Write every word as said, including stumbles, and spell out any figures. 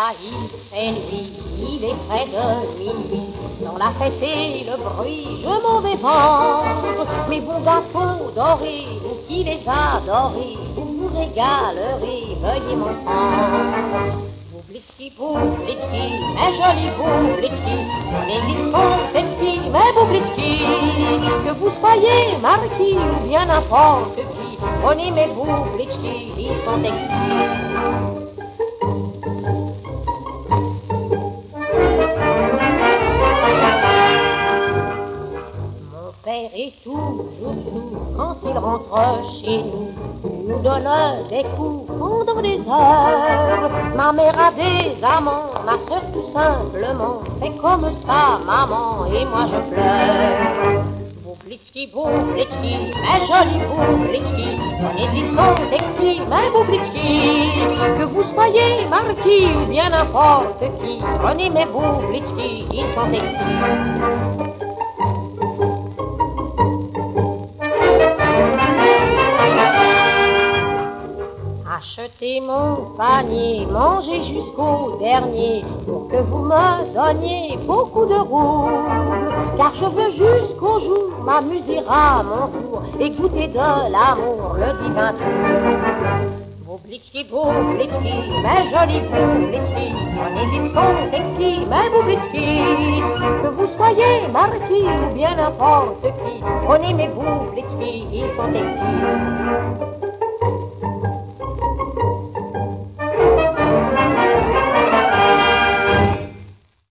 là, il fait nuit, il est près de minuit. Dans la fête et le bruit, je m'en vais vendre mes bons gâteaux dorés, vous qui les adorez, vous vous régalerez, veuillez m'en prendre. Boublitski, boublitski, mes jolis boublitski, les ils sont sexy, mes boublitski, que vous soyez marquis ou bien n'importe qui, prenez mes boublitski, ils sont sexy. Mon père est toujours sourd quand il rentre chez nous, nous donne des coups pendant des heures. Ma mère a des amants, ma soeur tout simplement fait comme ça, maman, et moi je pleure. Boublitski, boublitski, mes jolis boublitski, prenez ils sont sexy, mes boublitski, que vous soyez marquis ou bien n'importe qui, prenez mes boublitski, ils sont sexy. Achetez mon panier, mangez jusqu'au dernier, pour que vous me donniez beaucoup de roubles, car je veux jusqu'au jour m'amuser à mon tour et goûter de l'amour, le divin tour. Boublitski, boublitski, mes jolis boublitski, prenez ils sont sexy, mes boublitski, que vous soyez marquis ou bien n'importe qui, prenez mes boublitski, ils sont sexy.